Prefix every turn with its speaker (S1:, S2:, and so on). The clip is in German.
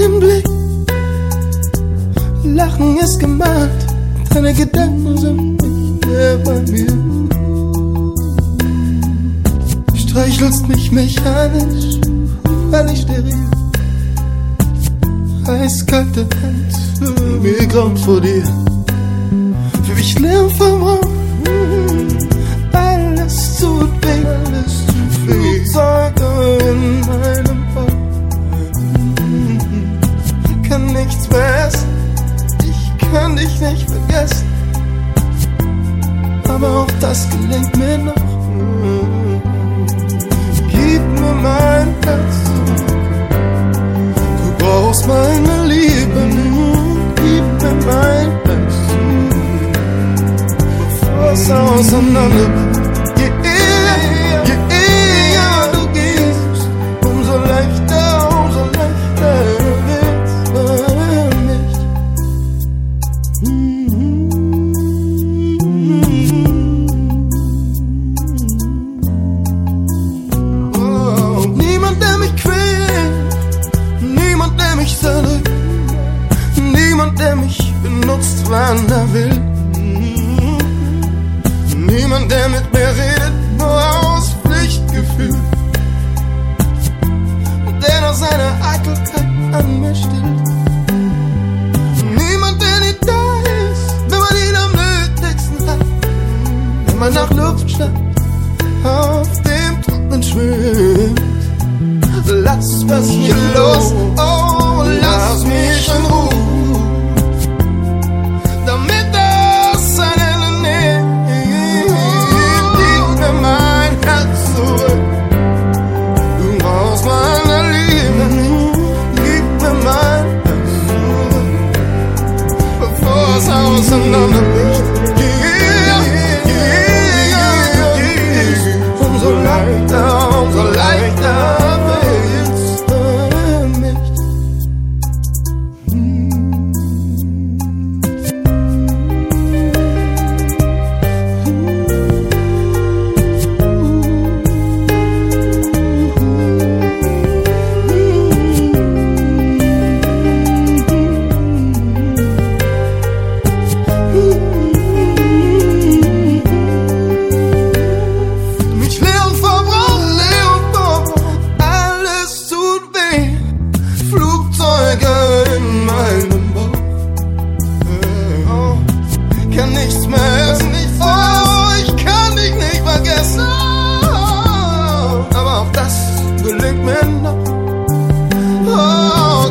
S1: deinen Blick. Lachen ist gemalt, deine Gedanken sind nicht mehr bei mir. Streichelst mich mechanisch, weil ich steril. Eiskalte Hand, mir graut vor dir. Für mich Lärm verbraucht, alles tut weh, alles tut weh. Flugzeuge in meinem Bauch, kann nichts mehr essen, ich kann dich nicht vergessen, aber auch das gelingt mir noch. Gib mir mein Herz, du brauchst meine Liebe, gib mir mein Herz, bevor es auseinander geht. Je eher du gehst, umso leichter wird's für mich. Oh, niemand, der mich quält, niemand, der mich zerdrückt, niemand, der mich benutzt, wann er will. Niemand, der mit mir redet, nur aus Pflichtgefühl, der noch seine Eitelkeit an mir stillt. Niemand, der nicht da ist, wenn man ihn am nötigsten hat, wenn man nach Luft schnappt, auf dem Trocknen schwimmt. Lass was hier los, oh, lass mich in Ruhe. Auseinander bricht, umso leichter wird's für mich. Gelingt mir noch. Oh,